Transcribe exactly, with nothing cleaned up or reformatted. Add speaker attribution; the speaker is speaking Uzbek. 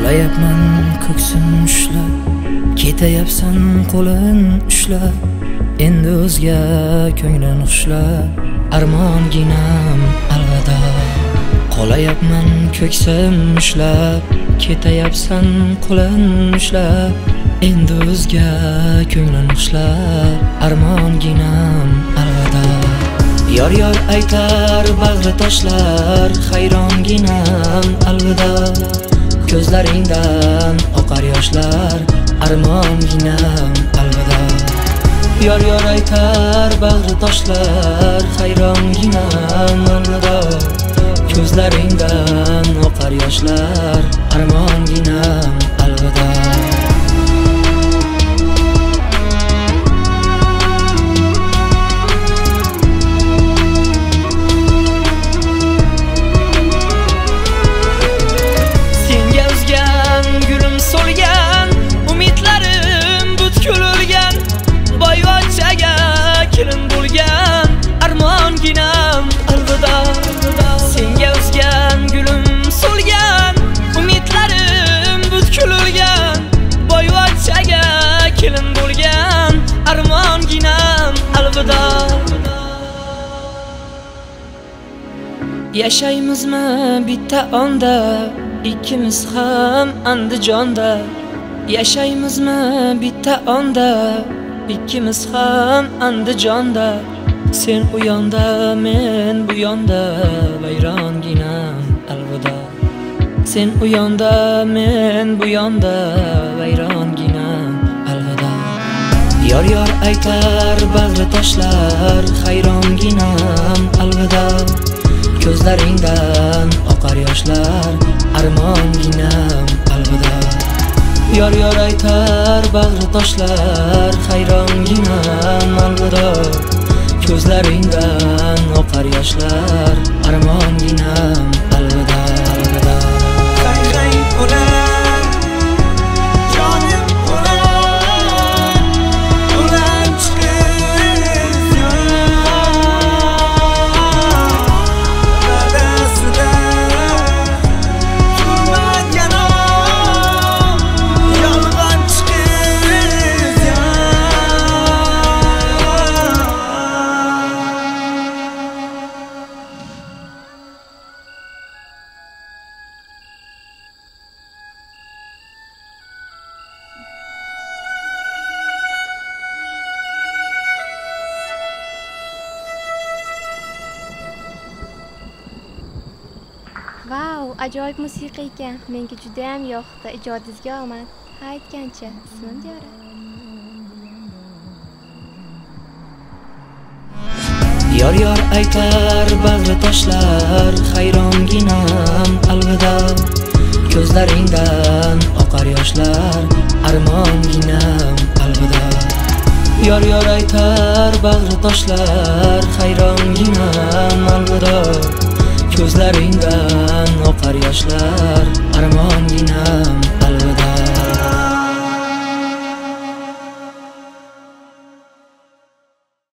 Speaker 1: Qolayapman ko'ksim ushlab, ketayapsan qo'lin ushlab, endi o'zga ko'nglim xushlab, armonginam alvado. Qolayapman ko'ksim ushlab, ketayapsan qo'lin ushlab, endi o'zga ko'nglim xushlab, armonginam alvado. Yor yor aytar bag'ri toshlar, hayronginam alvida. Ko'zlaringdan oqar yoshlar, armonginam alvida. Yor yor aytar bag'ri toshlar, hayronginam alvida. Ko'zlaringdan oqar yoshlar, armonginam alvida. Yashaymizmi bitta onda, ikkimiz ham Andijonda. Yashaymizmi bitta onda, ikkimiz ham Andijonda. Sen u yonda, men bu yonda, vayronginam alvida. Sen u yonda, men bu yonda, vayronginam alvida. Yor yor aytar bag'ri toshlar, hayronginam alvida. Ko'zlaringdan oqar yoshlar, armonginam alvida. Yor yor aytar bag'ri toshlar, hayronginam alvida. Ko'zlaringdan oqar yoshlar, armonginam alvida, alvida.
Speaker 2: Qayg'ay bo'lar, jonim bo'lar, bo'lar chiqiz radasida turmagan yolg'on chiqiz.
Speaker 3: Vau, ajoyib musiqa ekan. Menga juda ham yoqdi. Ijodingizga omad. Ha aytgancha, ismim Diyora.
Speaker 1: Yor yor aytar bag'ri toshlar, hayronginam alvida. Ko'zlaringdan oqar yoshlar, armonginam alvida. Yor yor aytar bag'ri toshlar, hayronginam alvida. Ko'zlaringdan oqar yoshlar, armonginam